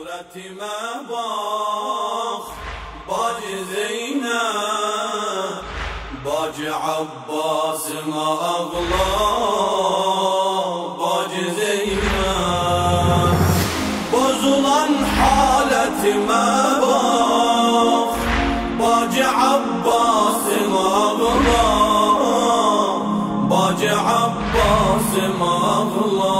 suretime bak Bacı Zeynep, Bacı Abbas'ıma ağla Bacı Zeynep. Bozulan haletime bak Bacı Abbas'ıma ağla Bacı Abbas'ıma ağla.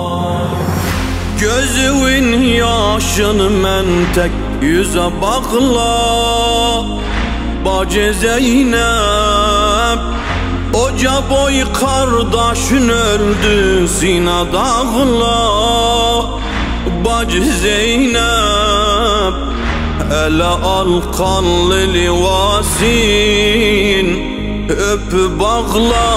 Gözümün yaşını mən tek yüze bakla Bacı Zeynep. Oca boy kardeşin öldü zinadağla Bacı Zeynep. Ele al kanlı livasin öp bağla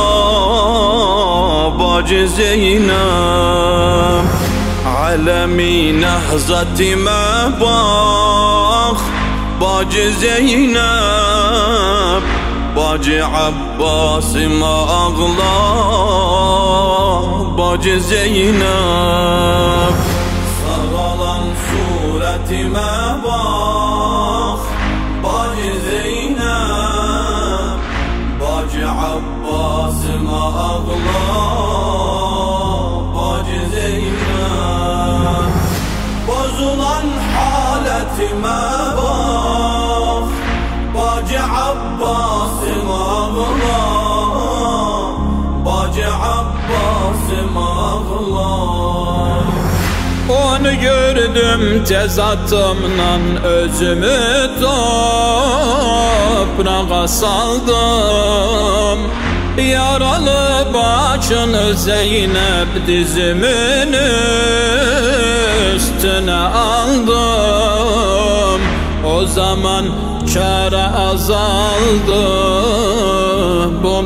Bacı Zeynep. Alemi nehzatime bak Bacı Zeynep. Bacı Abbas'ıma ağla Bacı Zeynep. Saralan suretime bak Bacı Zeynep. Bacı Abbas'ıma ağla Bacı Zeynep. Bozulan haletime bak Bacı Abbas'ıma ağla Bacı Abbas'ıma ağla. Onu gördüm tezatımla özümü toprağa saldım. Yaralı başını Zeynep dizimin üstüne aldım. O zaman çare azaldı, bu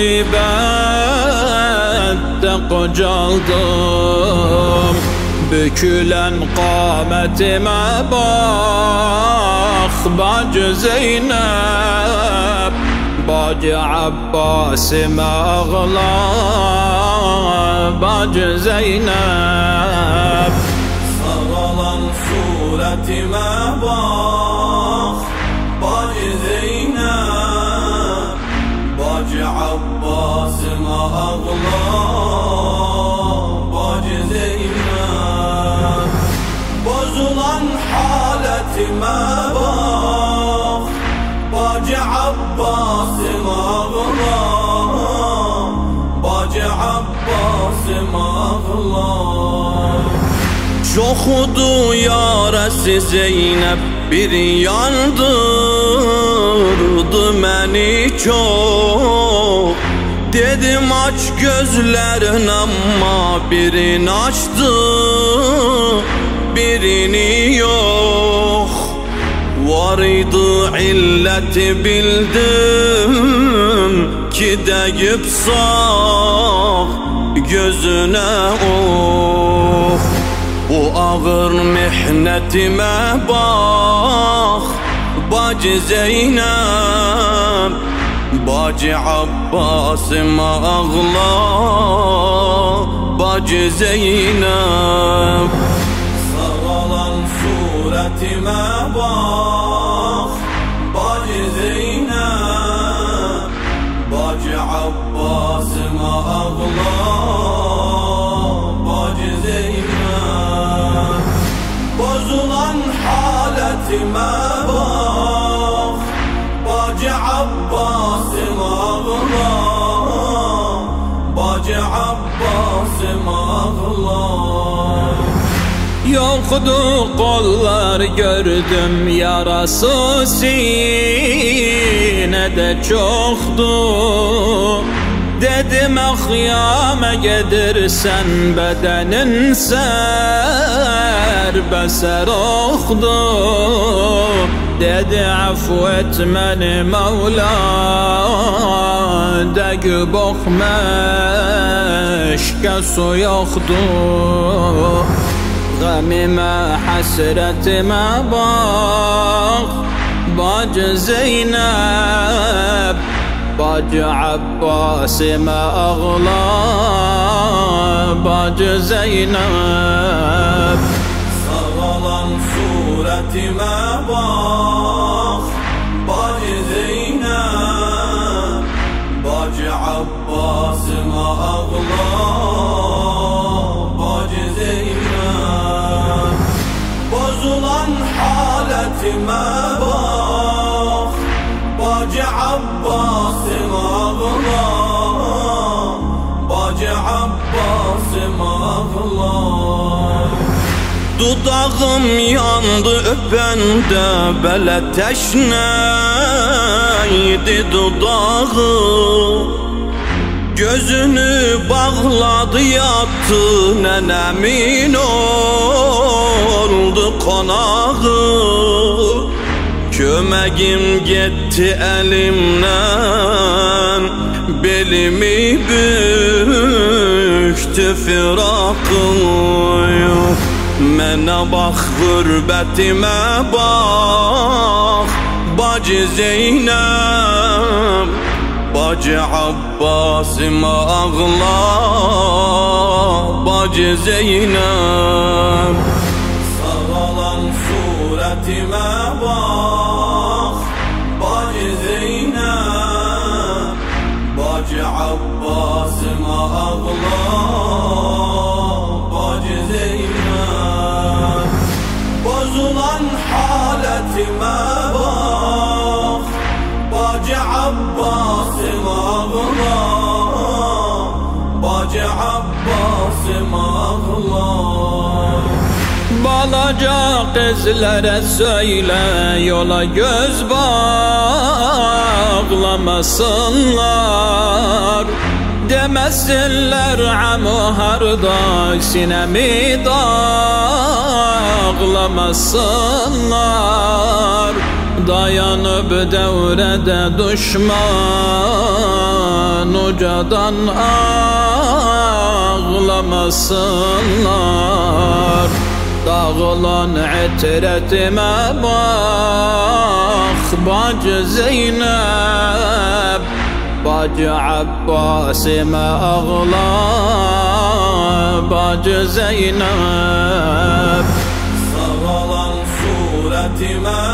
musibette kocaldım. Bükülen kâmetime bak Bacı Zeynep. Bacı Abbas'ıma ağla Bacı Zeynep. Saralan suretime bak Bacı Zeynep. Bacı Abbas'ıma ağla Bacı Zeynep. Bozulan haletime bak Bacı Abbas'ıma ağla Bacı Abbas'ıma ağla. Çoxudu yarəsi Zeynep bir yandırdı məni çok. Dedim aç gözlerin ama birini açtı birini yok. Var idi illeti bildim ki deyip sağ gözüne oh. Bu ağır mihnetime bak Bacı Zeynep. Bacı Abbas'ıma ağla Bacı Zeynep. Saralan suretime bak Bacı Zeynep. Bacı Abbas'ıma ağla Bacı Zeynep. Bozulan haletime bak Bacı Abbas'ıma ağla Bacı Abbas'ıma ağla. Yoktu kollar gördüm yarası sinede çoktu. Dedim ahyame gedirsen bedenin serbeser oldu. Dedi afu et meni Mevla degü bokmeşke su yoktu. Gamime hasretime bak Bacı Zeynep. Bacı Abbas'ıma ağla Bacı Zeynep. Saralan suretime bak Bacı Zeynep, Bacı Abbas'ıma ağla Bacı Zeynep, bozulan haletime bak Bacı Abbas'ıma ağla Bacı Abbas'ıma ağla. Dudağım yandı öpende belə təşnəydi dudağı Gözünü bağladı yattı nənəmin oldu qonağı Köməgim getdi əlimdən belimi büktü firaqım Mənə bax, qürbətimə bax Bacı Zeynep, Bacı Abbas'ıma ağla Bacı Zeynep, sağalan suretime bak Bacı Zeynep, Bacı Abbas'ıma ağla Bacı Zeynep, bozulan haletime bak Bacı Abbas'ıma ağla Bacı Abbas'ıma ağla. Balaca qızlara söyle yola göz bağlamasınlar Demesinler amu harda sinemi dağlamasınlar Dayanıp devrede düşman ucadan ağlamasınlar Dağılan itiretime bak Bacı Zeynep, Bacı Abbas'ıma ağla Bacı Zeynep, sağalan suretime